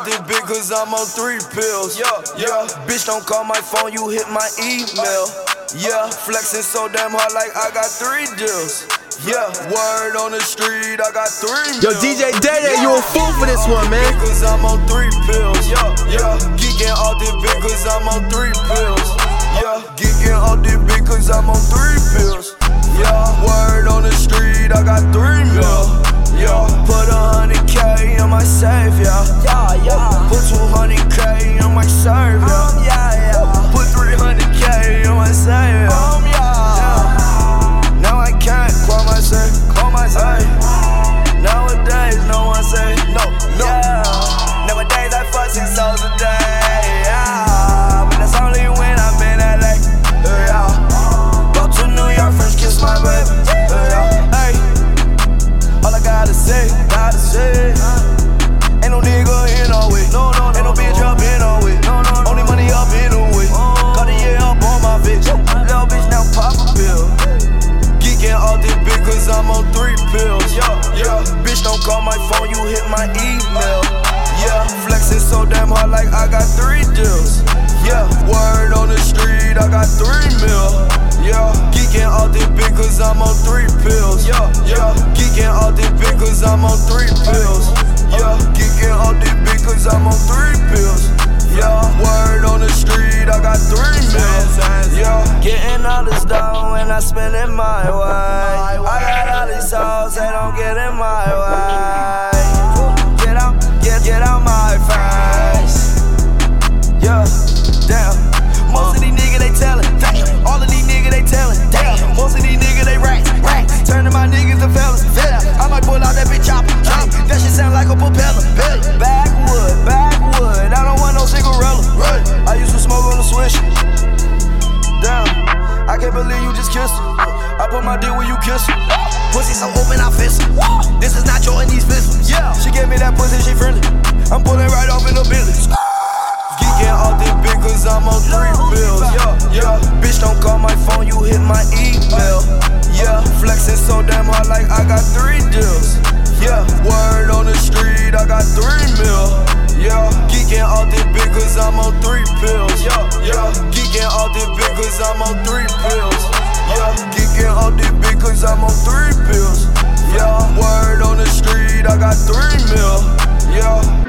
this bitch cause I'm on 3 pills. Yeah, bitch don't call my phone, you hit my email. Yeah, flexing so damn hard like I got 3 deals. Yeah, word on the street, I got 3 Yo, DJ Day, you a fool for this one, man. Cause I'm on 3 pills. Yeah, geeking all this bitch cause I'm on 3 pills. Yeah, geeking all this bitch cause I'm on 3 pills. Yeah, word on the street, I got 3 mil. Yeah, put 100K in my safe, yeah. Put 200K in my serve, yeah. Put 300K in my safe, yeah. Now I can't call myself. Nowadays, no one say no. Yeah. Nowadays, I fuck 6 souls a day, yeah. But that's only when I'm in LA, yeah. Go to New York, French kiss my baby, yeah. Hey, all I gotta say, ain't no nigga in no way, ain't no bitch up in no way, only money up in the way. Got a year up on my bitch, little bitch now pop a pill. Geeking all this bitch cause I'm on 3 pills. Yeah, bitch don't call my phone, you hit my email. Yeah, flexing so damn hard like I got 3 deals. Yeah, word on the street, I got 3 mil. Yeah, geeking all this bitch cause I'm on 3 pills. Yeah, geeking all this bitch cause I'm on 3 pills. Yeah, geeking all this bitch cause I'm on 3 pills. Yeah, word on the street, I got 3 mil. Yeah, getting all this dough and I spend it my way. I got all these hoes, they don't get in my way. Get out my face. Yeah, damn. Most of these niggas they tellin', damn. All of these niggas they tellin', damn. Most of these niggas they rats. Turning my niggas to fellas, I might pull out that bitch chopper. That shit sound like a propeller. Backwood, I don't want no cigarella. I used to smoke on the swish. Damn, I can't believe you just kissed her. I put my dick where you kiss her. Pussy so open, I fist her. This is not Jordan, these pistols. Yeah, she gave me that pussy, she friendly. I'm pulling right off in the business. Geeking all this bitch cause I'm on 3 pills. Yeah, bitch don't call my phone, you hit my email. Yeah, flexing so damn hard like I got 3 deals. Yeah, word on the street, I got 3 mil. Yeah, geeking all this bitch cause I'm on 3 pills. Yeah, geeking all this bitch cause I'm on 3 pills. Yeah, geeking all this bitch cause I'm on 3 pills. Yeah, word on the street, I got 3 mil. Yeah.